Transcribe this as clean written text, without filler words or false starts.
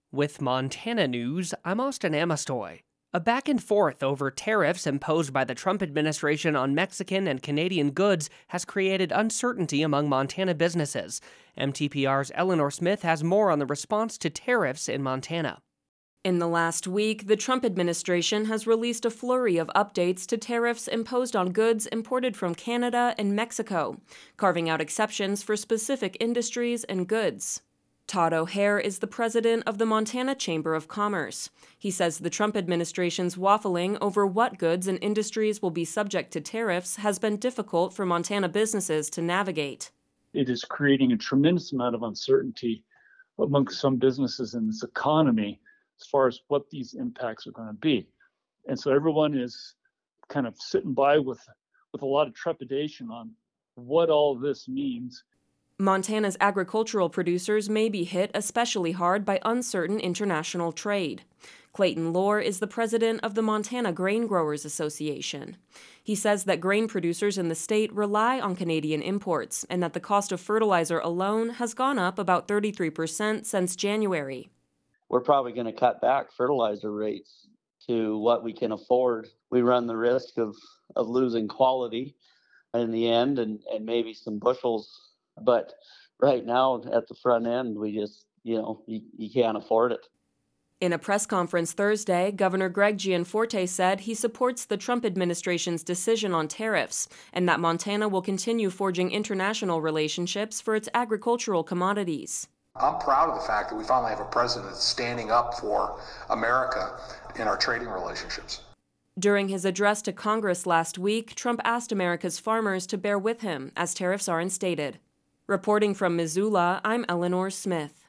With Montana news, I'm Austin Amastoy. A back and forth over tariffs imposed by the Trump administration on Mexican and Canadian goods has created uncertainty among Montana businesses. MTPR's Eleanor Smith has more on the response to tariffs in Montana. In the last week, the Trump administration has released a flurry of updates to tariffs imposed on goods imported from Canada and Mexico, carving out exceptions for specific industries and goods. Todd O'Hare is the president of the Montana Chamber of Commerce. He says the Trump administration's waffling over what goods and industries will be subject to tariffs has been difficult for Montana businesses to navigate. It is creating a tremendous amount of uncertainty among some businesses in this economy as far as what these impacts are going to be. And so everyone is kind of sitting by with a lot of trepidation on what all this means. Montana's agricultural producers may be hit especially hard by uncertain international trade. Clayton Lohr is the president of the Montana Grain Growers Association. He says that grain producers in the state rely on Canadian imports and that the cost of fertilizer alone has gone up about 33% since January. We're probably going to cut back fertilizer rates to what we can afford. We run the risk of losing quality in the end and maybe some bushels. But right now at the front end, we just, you can't afford it. In a press conference Thursday, Governor Greg Gianforte said he supports the Trump administration's decision on tariffs and that Montana will continue forging international relationships for its agricultural commodities. I'm proud of the fact that we finally have a president standing up for America in our trading relationships. During his address to Congress last week, Trump asked America's farmers to bear with him as tariffs are instated. Reporting from Missoula, I'm Eleanor Smith.